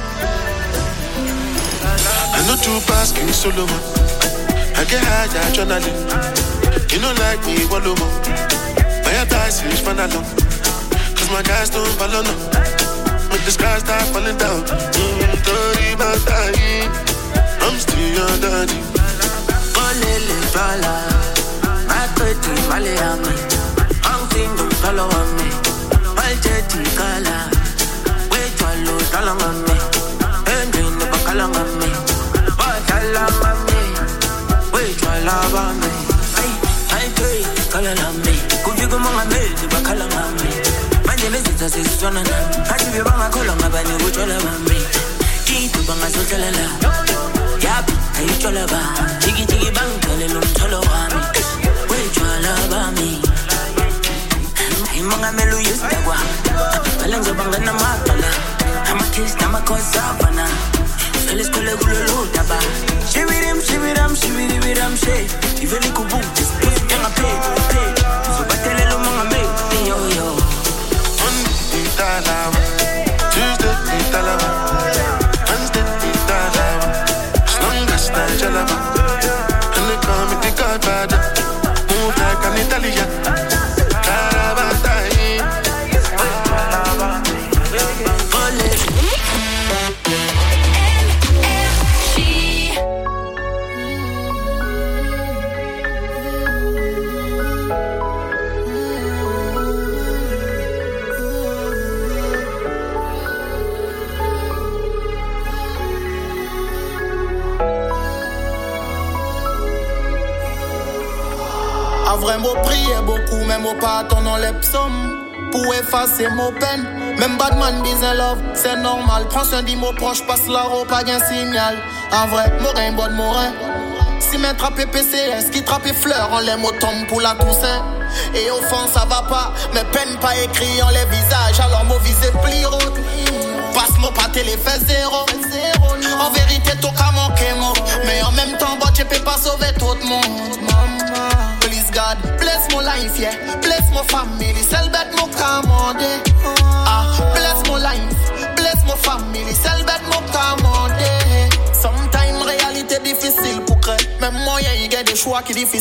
I know two pass, King Solomon. I get high, I journaling. You know like me, wallow mo. My dice is fun alone. Cause my guys don't follow no. Make the sky start falling down. Mm, dirty my time. I'm still your daddy. Olele fala, my pretty vale a me. I'm single, follow on me. My jetty color, wait for low, follow on me. Hey, me. I pray, call on me. Could you go on me? The Bacala me. My name is Zita Sisona. I give you Banga Coloma, but you would tell me. Key to Banga Sotalala. Yap, I you tell about. Tiki Tiki Bang, tell him Tolo me. Wait, you love me. I'm a melu use Dagua. Alanga Bangana Matala. I'm a kiss, I'm a Kosavana. Felix Colegulu Taba. She with him, she with him, she with him, with him, she. If you look boom, this pussy can pay, pay. So battle a long me, yo yo. Monday, Talaba. Tuesday, Talaba. Wednesday, Talaba. Slongas, Talaba. And they call me the Godfather. Move like an Italian. Vraiment prier beaucoup, même au pas ton les psaumes pour effacer mon peine. Même Badman disait love, c'est normal. Prends soin de mots proches, passe la roue, pas d'un signal. En vrai, morin, bonne morin. Si m'en trappe P C S, qui trappe fleurs, on les mots tombent pour la Toussaint. Et au fond, ça va pas, mais peine pas écrit en les visages, alors mon visé pli route. Passe-moi pas télé, fait zéro. En vérité, tout qu'à manquer mot. Mais en même temps, bah, tu peux pas sauver tout le monde. Please God, bless my life, yeah. Bless my family, celle bête mon commandé. Ah, bless my life, bless my family, celle bête mon commandé. Sometimes réalité difficile pour créer. Même moyen, il y a des choix qui difficiles.